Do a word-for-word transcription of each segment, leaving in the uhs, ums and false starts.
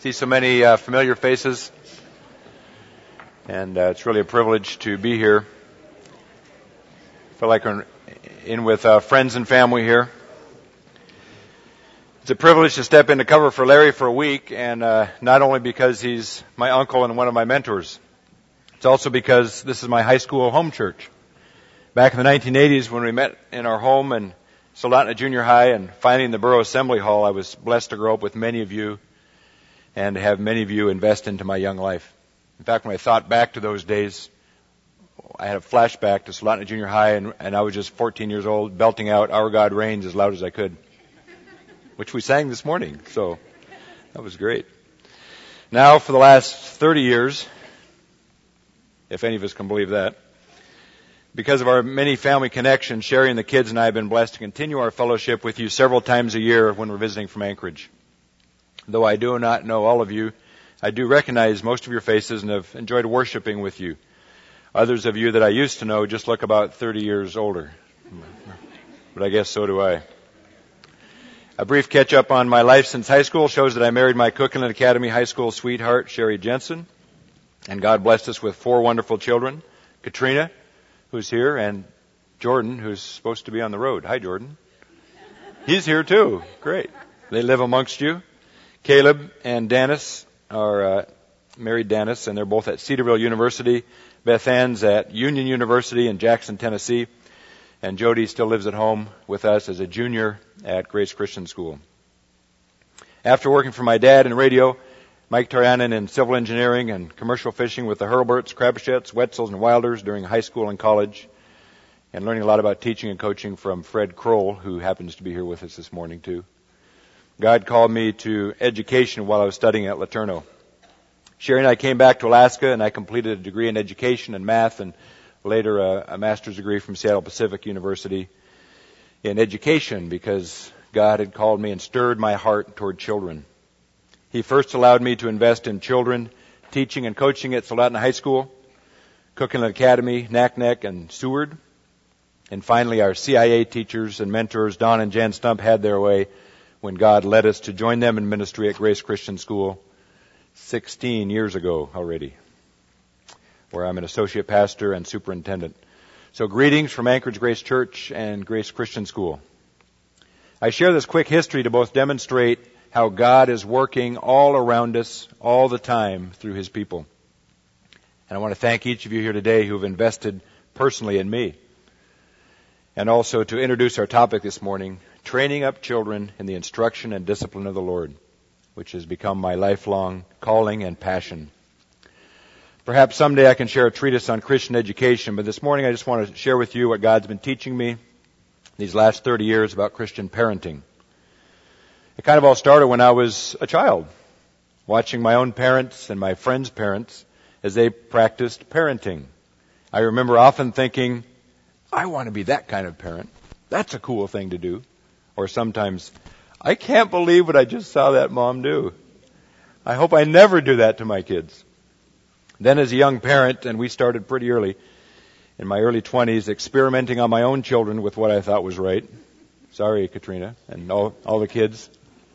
See so many uh, familiar faces, and uh, it's really a privilege to be here. I feel like I'm in with uh, friends and family here. It's a privilege to step in to cover for Larry for a week, and uh, not only because he's my uncle and one of my mentors, it's also because this is my high school home church. Back in the nineteen eighties, when we met in our home in Soldotna Junior High and finally in the Borough Assembly Hall, I was blessed to grow up with many of you and to have many of you invest into my young life. In fact, when I thought back to those days, I had a flashback to Soldotna Junior High, and, and I was just fourteen years old, belting out Our God Reigns as loud as I could, which we sang this morning, so that was great. Now, for the last thirty years, if any of us can believe that, because of our many family connections, Sherry and the kids and I have been blessed to continue our fellowship with you several times a year when we're visiting from Anchorage. Though I do not know all of you, I do recognize most of your faces and have enjoyed worshiping with you. Others of you that I used to know just look about thirty years older. But I guess so do I. A brief catch-up on my life since high school shows that I married my Cookland Academy High School sweetheart, Sherry Jensen. And God blessed us with four wonderful children. Katrina, who's here, and Jordan, who's supposed to be on the road. Hi, Jordan. He's here too. Great. They live amongst you. Caleb and Dennis are uh, married Dennis, and they're both at Cedarville University. Beth Ann's at Union University in Jackson, Tennessee. And Jody still lives at home with us as a junior at Grace Christian School. After working for my dad in radio, Mike Tarayanen in civil engineering and commercial fishing with the Hurlburts, Krabuchettes, Wetzels, and Wilders during high school and college, and learning a lot about teaching and coaching from Fred Kroll, who happens to be here with us this morning too. God called me to education while I was studying at LeTourneau. Sherry and I came back to Alaska, and I completed a degree in education and math, and later a, a master's degree from Seattle Pacific University in education, because God had called me and stirred my heart toward children. He first allowed me to invest in children, teaching and coaching at Soldotna High School, Cookland Academy, Naknek, and Seward. And finally, our C I A teachers and mentors, Don and Jan Stump, had their way when God led us to join them in ministry at Grace Christian School sixteen years ago already, where I'm an associate pastor and superintendent. So greetings from Anchorage Grace Church and Grace Christian School. I share this quick history to both demonstrate how God is working all around us all the time through His people. And I want to thank each of you here today who have invested personally in me. And also to introduce our topic this morning, training up children in the instruction and discipline of the Lord, which has become my lifelong calling and passion. Perhaps someday I can share a treatise on Christian education, but this morning I just want to share with you what God's been teaching me these last thirty years about Christian parenting. It kind of all started when I was a child, watching my own parents and my friends' parents as they practiced parenting. I remember often thinking, I want to be that kind of parent. That's a cool thing to do. Or sometimes, I can't believe what I just saw that mom do. I hope I never do that to my kids. Then as a young parent, and we started pretty early, in my early twenties, experimenting on my own children with what I thought was right. Sorry, Katrina, and all, all the kids.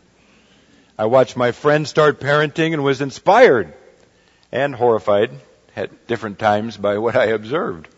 I watched my friends start parenting and was inspired and horrified at different times by what I observed.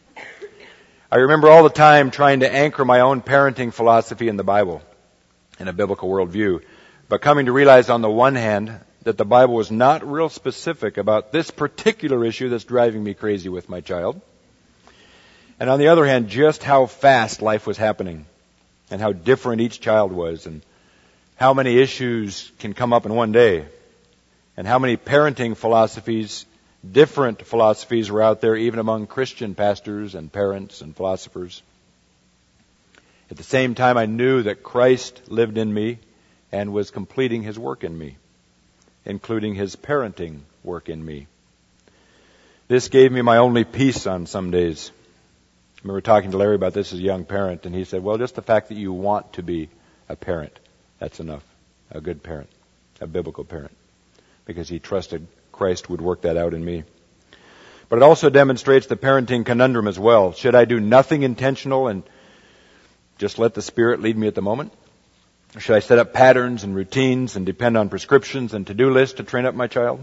I remember all the time trying to anchor my own parenting philosophy in the Bible, in a biblical worldview, but coming to realize on the one hand that the Bible was not real specific about this particular issue that's driving me crazy with my child. And on the other hand, just how fast life was happening and how different each child was and how many issues can come up in one day and how many parenting philosophies, different philosophies were out there even among Christian pastors and parents and philosophers. At the same time, I knew that Christ lived in me and was completing His work in me, including His parenting work in me. This gave me my only peace on some days. I remember talking to Larry about this as a young parent, and he said, well, just the fact that you want to be a parent, that's enough. A good parent, a biblical parent, because he trusted Christ would work that out in me. But it also demonstrates the parenting conundrum as well. Should I do nothing intentional and just let the Spirit lead me at the moment? Or should I set up patterns and routines and depend on prescriptions and to-do lists to train up my child?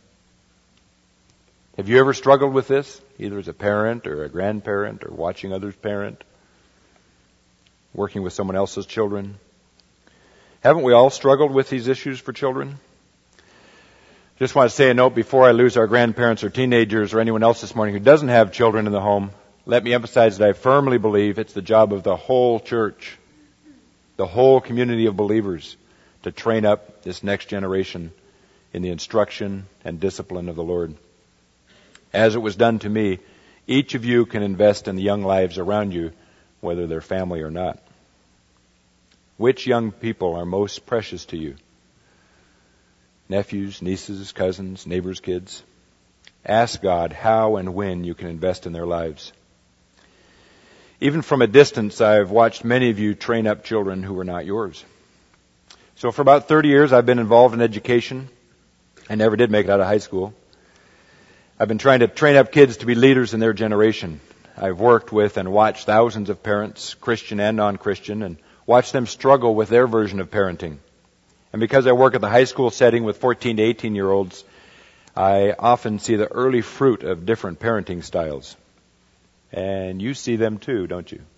Have you ever struggled with this, either as a parent or a grandparent or watching others parent, working with someone else's children? Haven't we all struggled with these issues for children? Just want to say a note before I lose our grandparents or teenagers or anyone else this morning who doesn't have children in the home. Let me emphasize that I firmly believe it's the job of the whole church, the whole community of believers, to train up this next generation in the instruction and discipline of the Lord. As it was done to me, each of you can invest in the young lives around you, whether they're family or not. Which young people are most precious to you? Nephews, nieces, cousins, neighbors' kids? Ask God how and when you can invest in their lives. Even from a distance, I've watched many of you train up children who were not yours. So for about thirty years, I've been involved in education. I never did make it out of high school. I've been trying to train up kids to be leaders in their generation. I've worked with and watched thousands of parents, Christian and non-Christian, and watched them struggle with their version of parenting. And because I work at the high school setting with fourteen to eighteen-year-olds, I often see the early fruit of different parenting styles. And you see them too, don't you?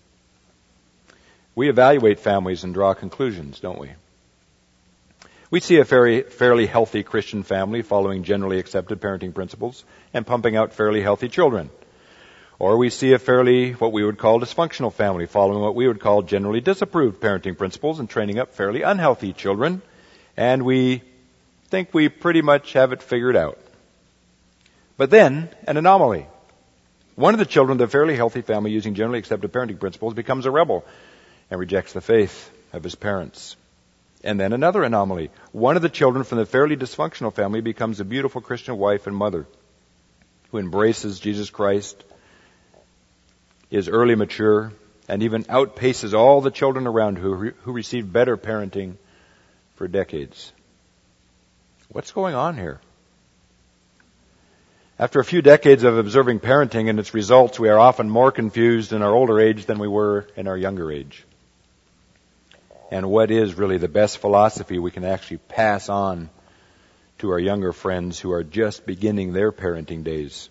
We evaluate families and draw conclusions, don't we? We see a very, fairly healthy Christian family following generally accepted parenting principles and pumping out fairly healthy children. Or we see a fairly, what we would call, dysfunctional family following what we would call generally disapproved parenting principles and training up fairly unhealthy children. And we think we pretty much have it figured out. But then, an anomaly. One of the children of the fairly healthy family using generally accepted parenting principles becomes a rebel and rejects the faith of his parents. And then another anomaly. One of the children from the fairly dysfunctional family becomes a beautiful Christian wife and mother who embraces Jesus Christ, is early mature, and even outpaces all the children around who, who received better parenting for decades. What's going on here? After a few decades of observing parenting and its results, we are often more confused in our older age than we were in our younger age. And what is really the best philosophy we can actually pass on to our younger friends who are just beginning their parenting days?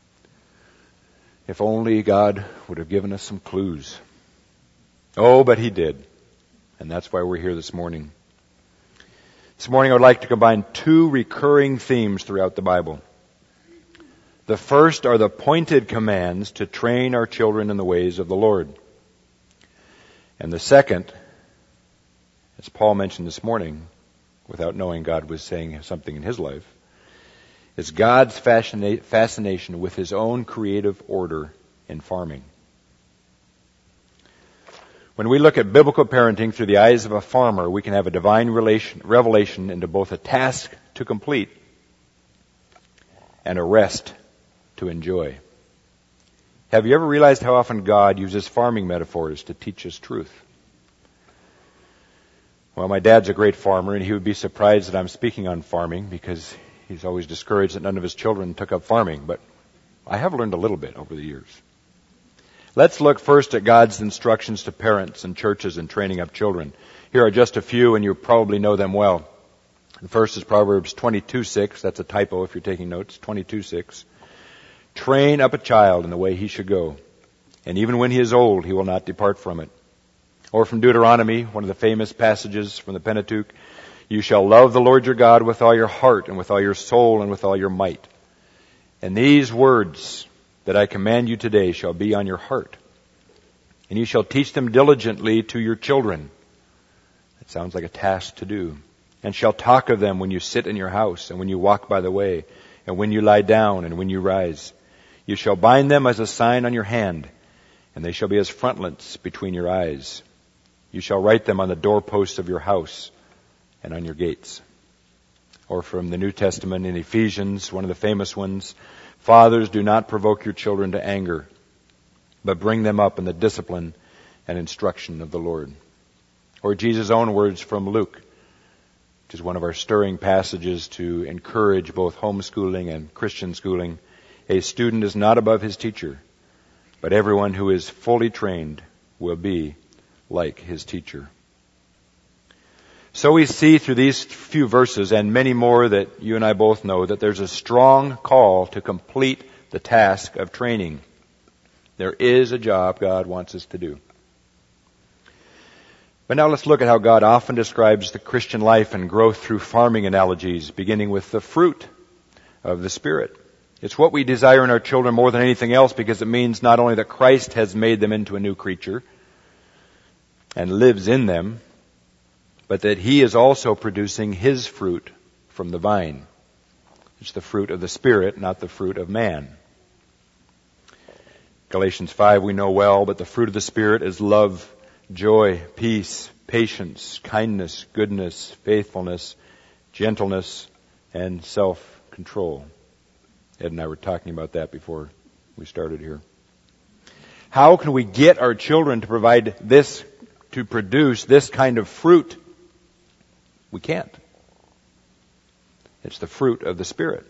If only God would have given us some clues. Oh, but He did. And that's why we're here this morning. This morning I would like to combine two recurring themes throughout the Bible. The first are the pointed commands to train our children in the ways of the Lord. And the second, as Paul mentioned this morning, without knowing God was saying something in his life, is God's fascina- fascination with His own creative order in farming. When we look at biblical parenting through the eyes of a farmer, we can have a divine relation, revelation into both a task to complete and a rest to enjoy. Have you ever realized how often God uses farming metaphors to teach us truth? Well, my dad's a great farmer, and he would be surprised that I'm speaking on farming because he's always discouraged that none of his children took up farming, but I have learned a little bit over the years. Let's look first at God's instructions to parents and churches in training up children. Here are just a few, and you probably know them well. The first is Proverbs twenty-two six. That's a typo if you're taking notes. twenty-two six. Train up a child in the way he should go, and even when he is old, he will not depart from it. Or from Deuteronomy, one of the famous passages from the Pentateuch, you shall love the Lord your God with all your heart and with all your soul and with all your might. And these words that I command you today shall be on your heart. And you shall teach them diligently to your children. That sounds like a task to do. And shall talk of them when you sit in your house and when you walk by the way and when you lie down and when you rise. You shall bind them as a sign on your hand, and they shall be as frontlets between your eyes. You shall write them on the doorposts of your house and on your gates. Or from the New Testament in Ephesians, one of the famous ones, fathers, do not provoke your children to anger, but bring them up in the discipline and instruction of the Lord. Or Jesus' own words from Luke, which is one of our stirring passages to encourage both homeschooling and Christian schooling. A student is not above his teacher, but everyone who is fully trained will be like his teacher. So we see through these few verses and many more that you and I both know that there's a strong call to complete the task of training. There is a job God wants us to do. But now let's look at how God often describes the Christian life and growth through farming analogies, beginning with the fruit of the Spirit. It's what we desire in our children more than anything else because it means not only that Christ has made them into a new creature and lives in them, but that He is also producing His fruit from the vine. It's the fruit of the Spirit, not the fruit of man. Galatians five we know well, but the fruit of the Spirit is love, joy, peace, patience, kindness, goodness, faithfulness, gentleness, and self-control. Ed and I were talking about that before we started here. How can we get our children to provide this, to produce this kind of fruit? We can't. It's the fruit of the Spirit.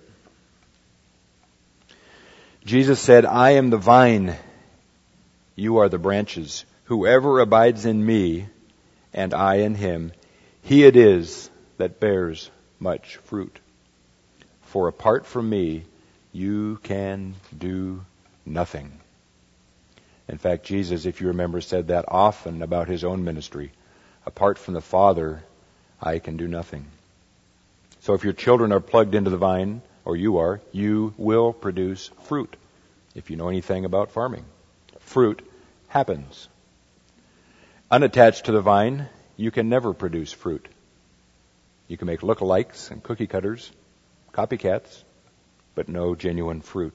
Jesus said, I am the vine, you are the branches. Whoever abides in me, and I in him, he it is that bears much fruit. For apart from me, you can do nothing. In fact, Jesus, if you remember, said that often about His own ministry. Apart from the Father, I can do nothing. So if your children are plugged into the vine, or you are, you will produce fruit. If you know anything about farming, fruit happens. Unattached to the vine, you can never produce fruit. You can make lookalikes and cookie cutters, copycats, but no genuine fruit.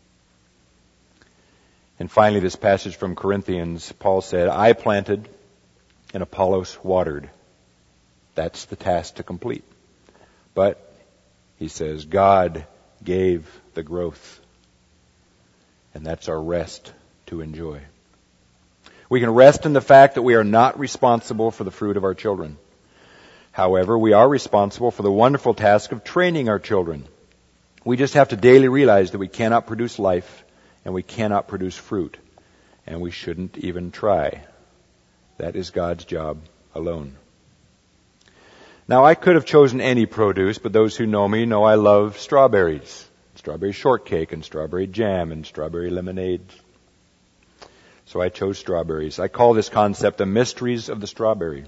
And finally, this passage from Corinthians, Paul said, I planted and Apollos watered. That's the task to complete. But, he says, God gave the growth. And that's our rest to enjoy. We can rest in the fact that we are not responsible for the fruit of our children. However, we are responsible for the wonderful task of training our children. We just have to daily realize that we cannot produce life and we cannot produce fruit. And we shouldn't even try. That is God's job alone. Now, I could have chosen any produce, but those who know me know I love strawberries. Strawberry shortcake and strawberry jam and strawberry lemonade. So I chose strawberries. I call this concept the mysteries of the strawberry.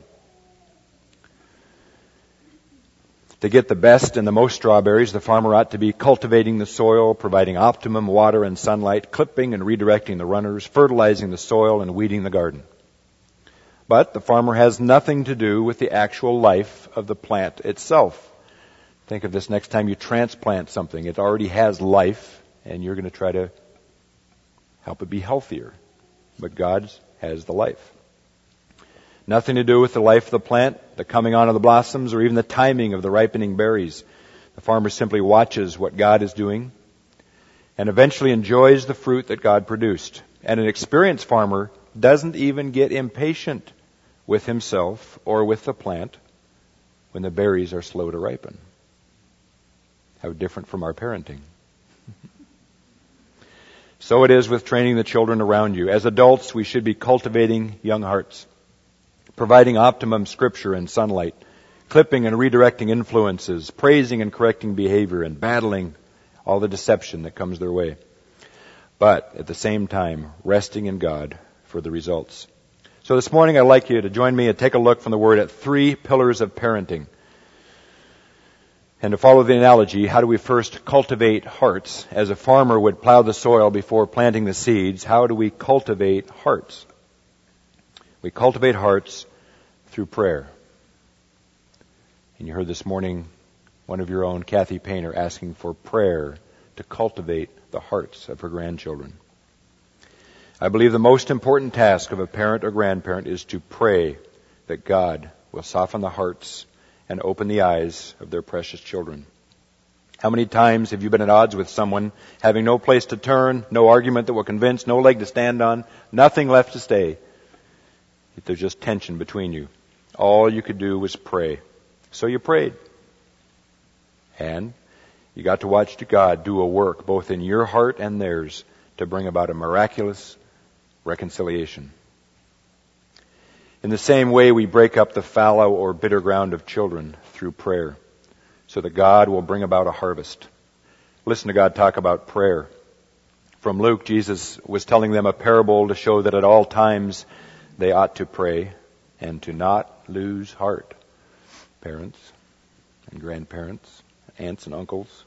To get the best and the most strawberries, the farmer ought to be cultivating the soil, providing optimum water and sunlight, clipping and redirecting the runners, fertilizing the soil, and weeding the garden. But the farmer has nothing to do with the actual life of the plant itself. Think of this next time you transplant something. It already has life, and you're going to try to help it be healthier. But God has the life. Nothing to do with the life of the plant, the coming on of the blossoms, or even the timing of the ripening berries. The farmer simply watches what God is doing and eventually enjoys the fruit that God produced. And an experienced farmer doesn't even get impatient with himself or with the plant when the berries are slow to ripen. How different from our parenting. So it is with training the children around you. As adults, we should be cultivating young hearts, providing optimum scripture and sunlight, clipping and redirecting influences, praising and correcting behavior, and battling all the deception that comes their way. But at the same time, resting in God for the results. So this morning I'd like you to join me and take a look from the Word at three pillars of parenting. And to follow the analogy, how do we first cultivate hearts? As a farmer would plow the soil before planting the seeds, how do we cultivate hearts? We cultivate hearts through prayer. And you heard this morning one of your own, Kathy Painter, asking for prayer to cultivate the hearts of her grandchildren. I believe the most important task of a parent or grandparent is to pray that God will soften the hearts and open the eyes of their precious children. How many times have you been at odds with someone, having no place to turn, no argument that will convince, no leg to stand on, nothing left to say? There's just tension between you. All you could do was pray. So you prayed. And you got to watch God do a work both in your heart and theirs to bring about a miraculous reconciliation. In the same way, we break up the fallow or bitter ground of children through prayer, so that God will bring about a harvest. Listen to God talk about prayer. From Luke, Jesus was telling them a parable to show that at all times they ought to pray and to not lose heart. Parents and grandparents, aunts and uncles.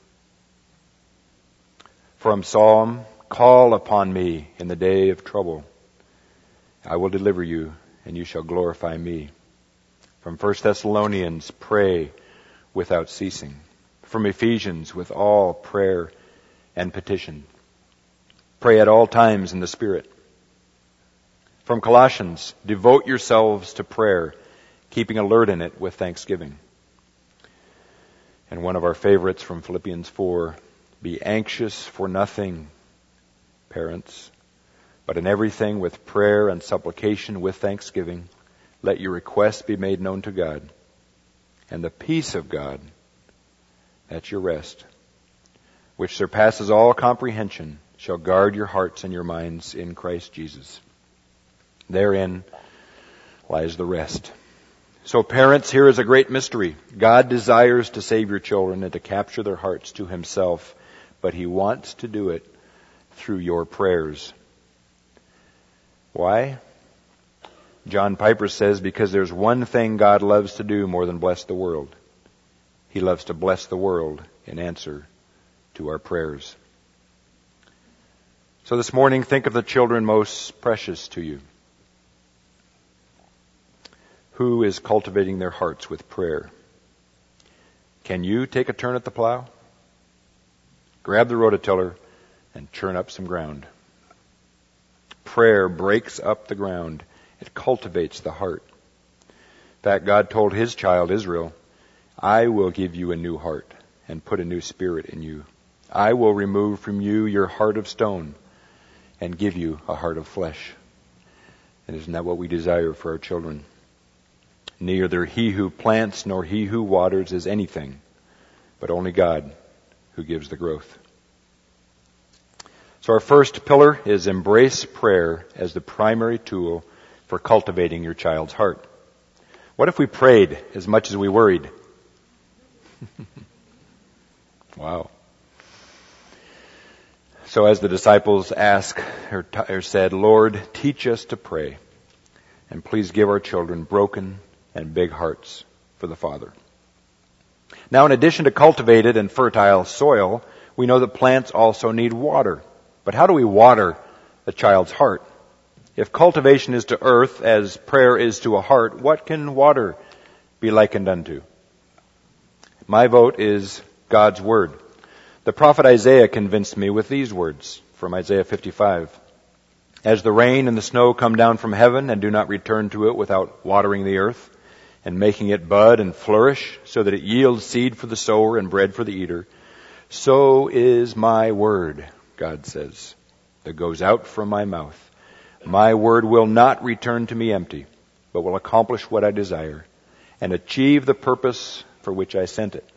From Psalm, call upon me in the day of trouble. I will deliver you, and you shall glorify me. From First Thessalonians, pray without ceasing. From Ephesians, with all prayer and petition. Pray at all times in the Spirit. From Colossians, devote yourselves to prayer, keeping alert in it with thanksgiving. And one of our favorites from Philippians four, be anxious for nothing, parents, but in everything with prayer and supplication with thanksgiving, let your requests be made known to God. And the peace of God, that's your rest, which surpasses all comprehension, shall guard your hearts and your minds in Christ Jesus. Therein lies the rest. So parents, here is a great mystery. God desires to save your children and to capture their hearts to Himself, but He wants to do it through your prayers. Why? John Piper says, because there's one thing God loves to do more than bless the world. He loves to bless the world in answer to our prayers. So this morning, think of the children most precious to you. Who is cultivating their hearts with prayer? Can you take a turn at the plow? Grab the rototiller and churn up some ground. Prayer breaks up the ground. It cultivates the heart. In fact, God told His child Israel, I will give you a new heart and put a new spirit in you. I will remove from you your heart of stone and give you a heart of flesh. And isn't that what we desire for our children? Neither he who plants nor he who waters is anything, but only God who gives the growth. So our first pillar is embrace prayer as the primary tool for cultivating your child's heart. What if we prayed as much as we worried? Wow. So as the disciples asked or, t- or said, Lord, teach us to pray, and please give our children broken and big hearts for the Father. Now, in addition to cultivated and fertile soil, we know that plants also need water. But how do we water a child's heart? If cultivation is to earth as prayer is to a heart, what can water be likened unto? My vote is God's Word. The prophet Isaiah convinced me with these words from Isaiah fifty-five. As the rain and the snow come down from heaven and do not return to it without watering the earth and making it bud and flourish so that it yields seed for the sower and bread for the eater, so is my word, God says, that goes out from my mouth. My word will not return to me empty, but will accomplish what I desire and achieve the purpose for which I sent it.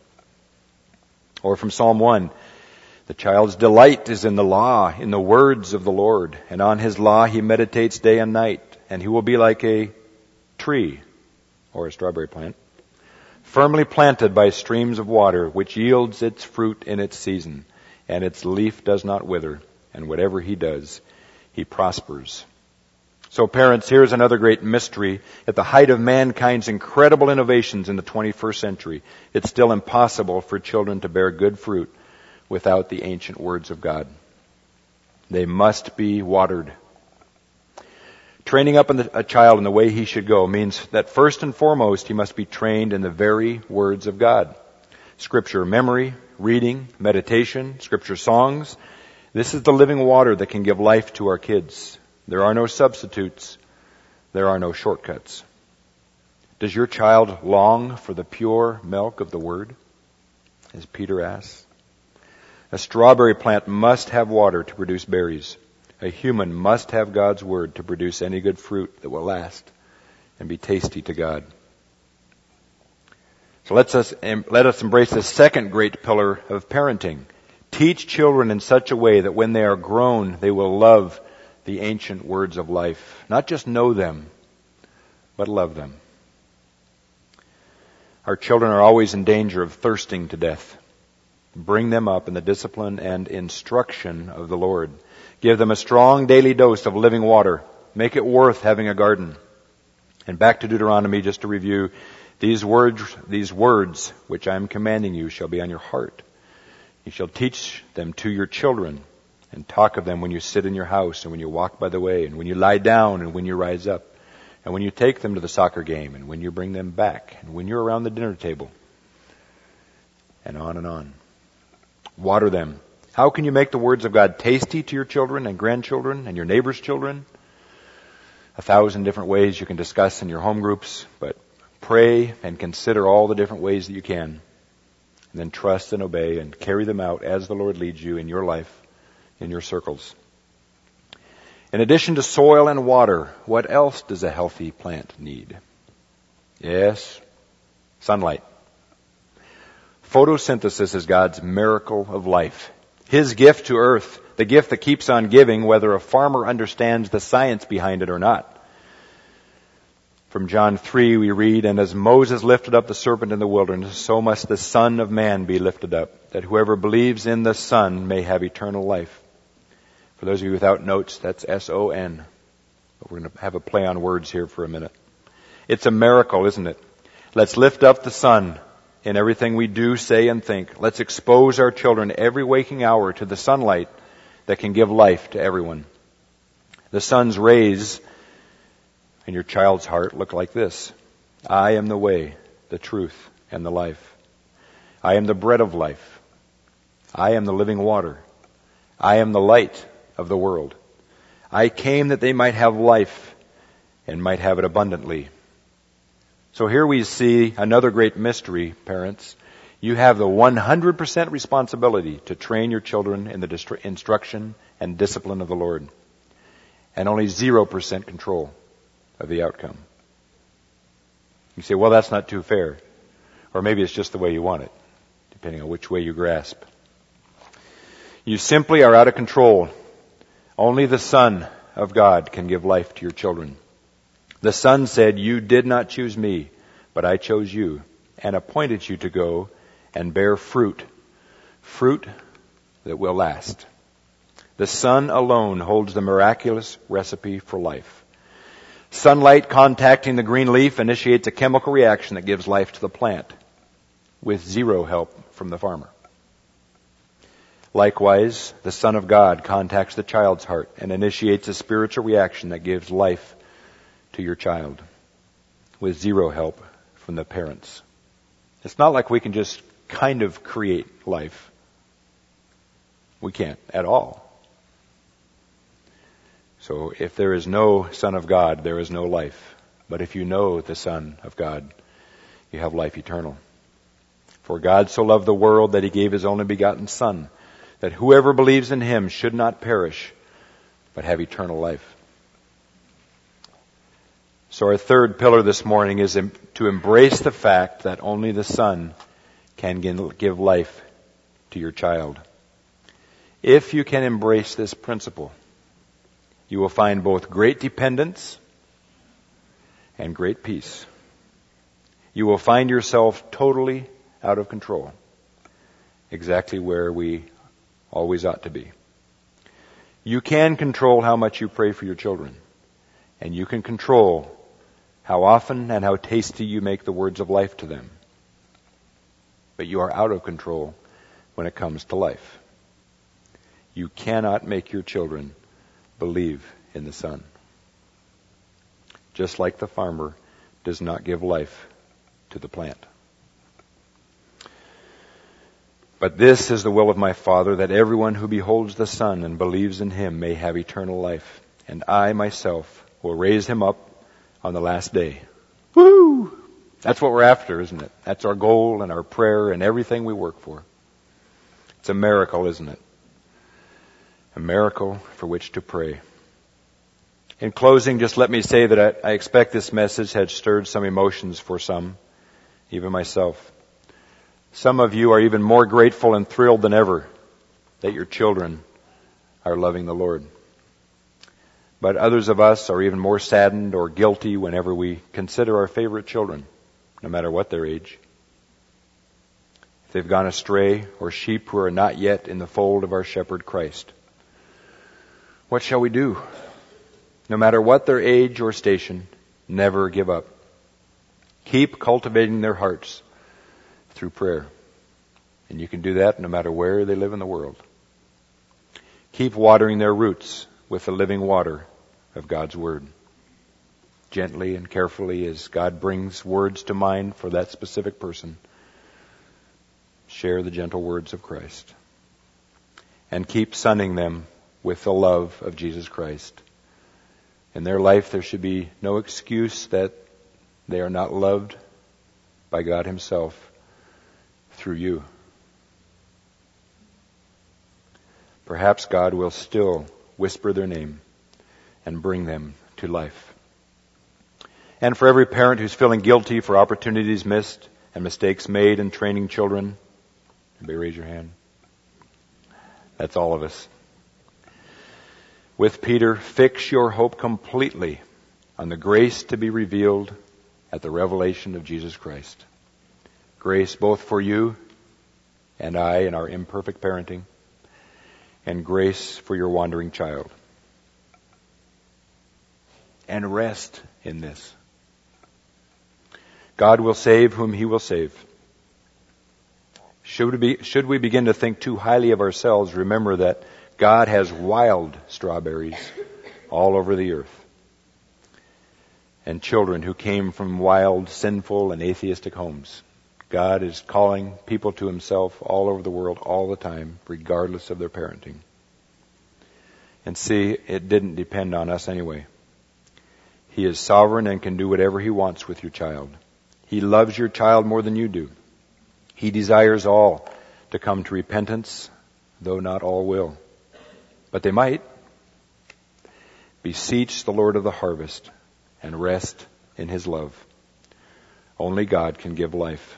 Or from Psalm one, the child's delight is in the law, in the words of the Lord, and on His law he meditates day and night, and he will be like a tree, or a strawberry plant, firmly planted by streams of water, which yields its fruit in its season, and its leaf does not wither, and whatever he does, he prospers. So parents, here's another great mystery. At the height of mankind's incredible innovations in the twenty-first century, it's still impossible for children to bear good fruit without the ancient words of God. They must be watered. Training up a child in the way he should go means that first and foremost he must be trained in the very words of God. Scripture memory, reading, meditation, Scripture songs. This is the living water that can give life to our kids. There are no substitutes. There are no shortcuts. Does your child long for the pure milk of the Word? As Peter asks. A strawberry plant must have water to produce berries. A human must have God's Word to produce any good fruit that will last and be tasty to God. So let's us, let us embrace the second great pillar of parenting. Teach children in such a way that when they are grown, they will love the ancient words of life. Not just know them, but love them. Our children are always in danger of thirsting to death. Bring them up in the discipline and instruction of the Lord. Give them a strong daily dose of living water. Make it worth having a garden. And back to Deuteronomy, just to review, these words, these words which I am commanding you shall be on your heart. You shall teach them to your children and talk of them when you sit in your house and when you walk by the way and when you lie down and when you rise up and when you take them to the soccer game and when you bring them back and when you're around the dinner table and on and on. Water them. How can you make the words of God tasty to your children and grandchildren and your neighbor's children? A thousand different ways you can discuss in your home groups, but pray and consider all the different ways that you can. And then trust and obey and carry them out as the Lord leads you in your life, in your circles. In addition to soil and water, what else does a healthy plant need? Yes, sunlight. Photosynthesis is God's miracle of life. His gift to earth, the gift that keeps on giving whether a farmer understands the science behind it or not. From John three we read, and as Moses lifted up the serpent in the wilderness, so must the Son of Man be lifted up, that whoever believes in the Son may have eternal life. For those of you without notes, that's S O N. But we're going to have a play on words here for a minute. It's a miracle, isn't it? Let's lift up the Son in everything we do, say, and think. Let's expose our children every waking hour to the sunlight that can give life to everyone. The sun's rays in your child's heart look like this. I am the way, the truth, and the life. I am the bread of life. I am the living water. I am the light of the world. I came that they might have life and might have it abundantly. So here we see another great mystery, parents. You have the one hundred percent responsibility to train your children in the distru- instruction and discipline of the Lord, and only zero percent control of the outcome. You say, well, that's not too fair. Or maybe it's just the way you want it, depending on which way you grasp. You simply are out of control. Only the Son of God can give life to your children. The Son said, you did not choose me, but I chose you and appointed you to go and bear fruit, fruit that will last. The Son alone holds the miraculous recipe for life. Sunlight contacting the green leaf initiates a chemical reaction that gives life to the plant with zero help from the farmer. Likewise, the Son of God contacts the child's heart and initiates a spiritual reaction that gives life to your child with zero help from the parents. It's not like we can just kind of create life. We can't at all. So if there is no Son of God, there is no life. But if you know the Son of God, you have life eternal. For God so loved the world that he gave his only begotten Son, that whoever believes in him should not perish, but have eternal life. So our third pillar this morning is to embrace the fact that only the Son can give life to your child. If you can embrace this principle, you will find both great dependence and great peace. You will find yourself totally out of control, exactly where we always ought to be. You can control how much you pray for your children, and you can control how often and how tasty you make the words of life to them. But you are out of control when it comes to life. You cannot make your children believe in the Son. Just like the farmer does not give life to the plant. But this is the will of my Father, that everyone who beholds the Son and believes in him may have eternal life. And I myself will raise him up on the last day. Woo! That's what we're after, isn't it? That's our goal and our prayer and everything we work for. It's a miracle, isn't it? A miracle for which to pray. In closing, just let me say that I, I expect this message has stirred some emotions for some, even myself. Some of you are even more grateful and thrilled than ever that your children are loving the Lord. But others of us are even more saddened or guilty whenever we consider our favorite children, no matter what their age. If they've gone astray, or sheep who are not yet in the fold of our shepherd Christ. What shall we do? No matter what their age or station, never give up. Keep cultivating their hearts through prayer. And you can do that no matter where they live in the world. Keep watering their roots with the living water of God's Word. Gently and carefully as God brings words to mind for that specific person, share the gentle words of Christ. And keep sunning them with the love of Jesus Christ. In their life there should be no excuse that they are not loved by God Himself through you. Perhaps God will still whisper their name and bring them to life. And for every parent who's feeling guilty for opportunities missed and mistakes made in training children, anybody raise your hand? That's all of us. With Peter, fix your hope completely on the grace to be revealed at the revelation of Jesus Christ. Grace both for you and I in our imperfect parenting, and grace for your wandering child. And rest in this. God will save whom He will save. Should we, be, should we begin to think too highly of ourselves, remember that God has wild strawberries all over the earth. And children who came from wild, sinful, and atheistic homes. God is calling people to Himself all over the world all the time, regardless of their parenting. And see, it didn't depend on us anyway. He is sovereign and can do whatever He wants with your child. He loves your child more than you do. He desires all to come to repentance, though not all will. But they might. Beseech the Lord of the harvest and rest in His love. Only God can give life.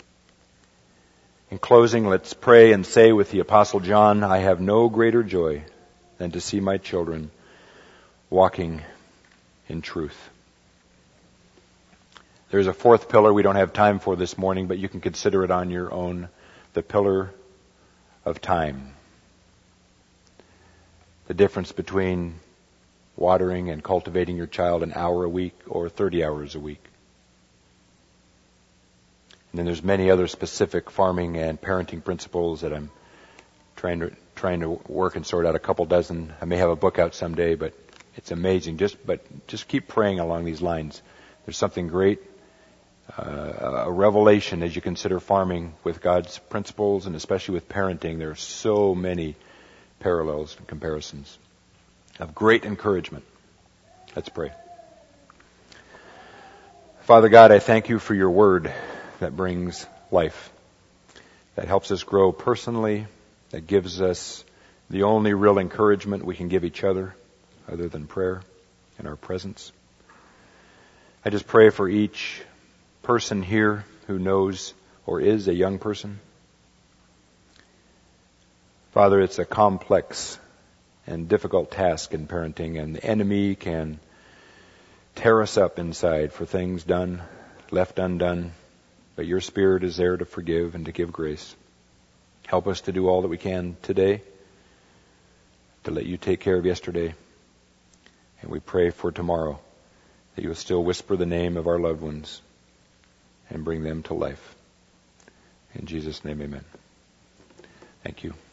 In closing, let's pray and say with the Apostle John, I have no greater joy than to see my children walking in truth. There's a fourth pillar we don't have time for this morning, but you can consider it on your own. The pillar of time. The difference between watering and cultivating your child an hour a week or thirty hours a week. And then there's many other specific farming and parenting principles that I'm trying to trying to work and sort out, a couple dozen. I may have a book out someday, but it's amazing. Just but just keep praying along these lines. There's something great, uh, a revelation as you consider farming with God's principles, and especially with parenting. There are so many parallels and comparisons of great encouragement. Let's pray. Father God, I thank You for Your word that brings life, that helps us grow personally, that gives us the only real encouragement we can give each other other than prayer and our presence. I just pray for each person here who knows or is a young person. Father, it's a complex and difficult task in parenting, and the enemy can tear us up inside for things done, left undone. But Your Spirit is there to forgive and to give grace. Help us to do all that we can today, to let You take care of yesterday. And we pray for tomorrow, that You will still whisper the name of our loved ones and bring them to life. In Jesus' name, amen. Thank you.